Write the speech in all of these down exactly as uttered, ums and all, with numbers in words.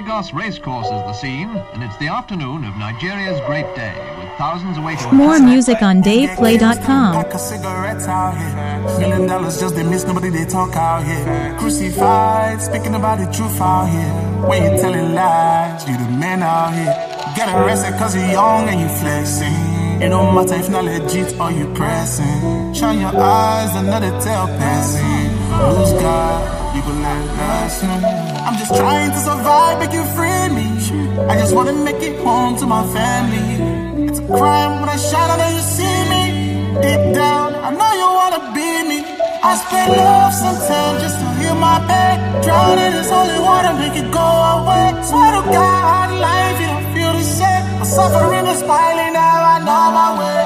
Lagos Racecourse is the scene, and it's the afternoon of Nigeria's great day, with thousands awaiting. More music on Dave Play dot com. Pack of cigarettes out here. Million dollars just they miss, nobody they talk out here. Crucified, speaking about the truth out here. When you telling lies, you the man out here. Get arrested cause you're young and you flexing. It don't matter if not legit or you pressing. Shine your eyes, another tail passing. Lose God, you gon' learn lesson. I'm just trying to survive, make you free me. I just wanna make it home to my family. It's a crime when I shine, I know you see me. Deep down, I know you wanna be me. I spread love sometimes just to heal my pain. Drowning is only water, make it go away. Swear to God, life, you don't feel the same. My suffering is piling, now I know my way.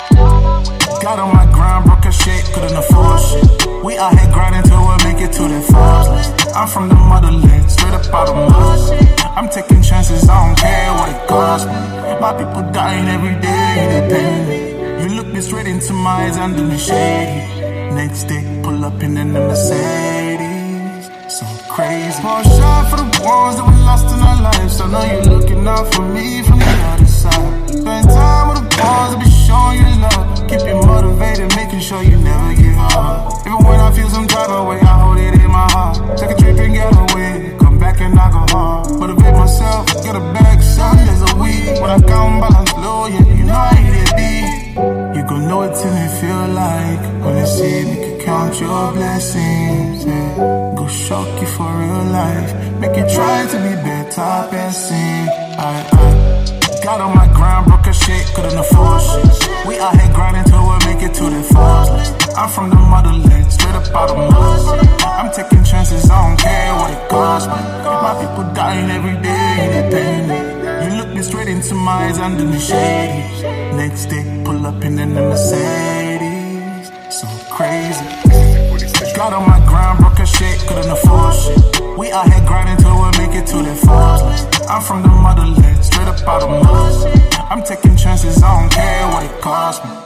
Got on my grind, broke a shit, couldn't afford shit. We out here grinding till we make it to the first. I'm from the motherland, straight up out of mud. I'm taking chances, I don't care what it costs me. My people dying every day, they pay me. You look me straight into my eyes and do me shady. Next day, pull up in the Mercedes. So crazy. Pour a shot for the ones that we lost in our lives. I know you're looking out for me from the other side. Spend time with the ones that be showing you love. Keep you motivated, making sure you never give up. Even when I feel some type of way, I hold it in my heart. Take a trip and get away, come back and I go hard. Motivate myself, get a bag, seven days a week. When I come balance low, yeah, you know I ain't it deep. You gon' know it till me feel like when you see me, can count your blessings, yeah. Go shock you for real life, make you try to be better person. I, I got on my grind, broke a shit, couldn't afford shit. We out here grinding till we make it to the first. I'm from the motherland, straight up out of mud. I'm taking chances, I don't care what it costs me. My people dying every day, they pay me. You look me straight into my eyes and do me shady. Next day, pull up in the Mercedes. So crazy. Got on my grind, broke a shit, couldn't afford shit. We out here grinding till we make it to the first. I'm from the motherland, straight up out of mud. I'm taking chances, I don't care what it costs me.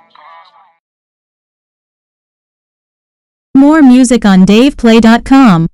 More music on Dave Play dot com.